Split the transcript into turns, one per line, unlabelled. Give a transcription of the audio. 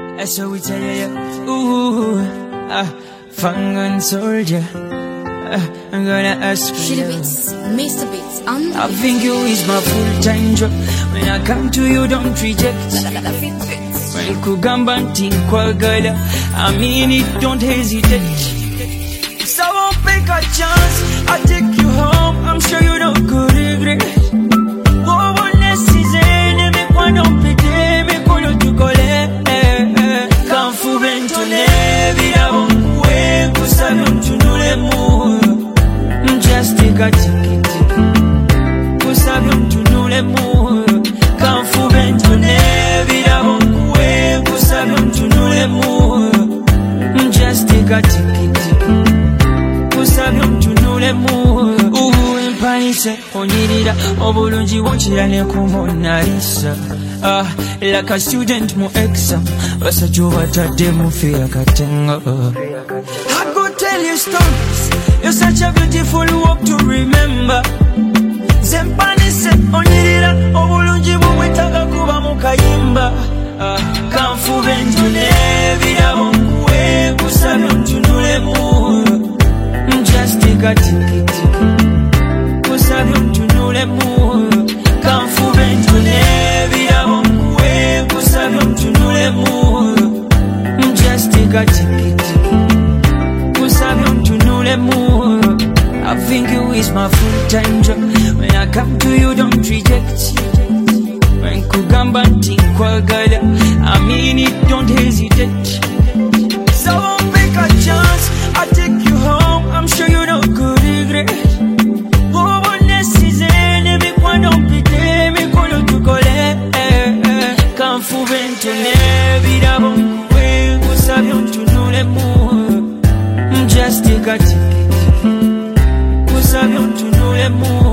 That's how we tell you, ooh, Fangan soldier. I'm gonna ask for you.
Mr. Beats,
I think you is my full-time job. When I come to you, don't reject. When kugamba ntinkwagala, I mean it, don't hesitate. So I won't take a chance, I'll take you home, I'm sure you don't go regret. Just take a ticket, kusabye mtunule mu kanfu bentone birabonkuwe kusabye mtunule mu just take a ticket, kusabye mtunule mu empanise onyirira obulungi wonkira ne kumonalisa like a student mu exam basajja batadde mu fear katenga. I go tell you stories. You're such a beautiful walk to remember. Zempanise onyirira obulungi bwetaaga kuba mu kayimba. Kanfu bentone birabonkuwe kusabye mtunulemu. Just take a ticket, kusabye mtunulemu. Kanfu bentone birabonkuwe kusabye mtunulemu. Just take a ticket, kusabye mtunulemu. I think you is my full-time job. When I come to you, don't reject. When kugamba ntinkwagala, I mean it, don't hesitate. So I won't make a chance, I'll take you home, I'm sure you don't go regret. Oh, necessary, me kwano pite, me kolo tukole. Kanfu bentone, birabonkuwe, kusabye mtunulemu. Just take a ticket, kusabye mtunulemu.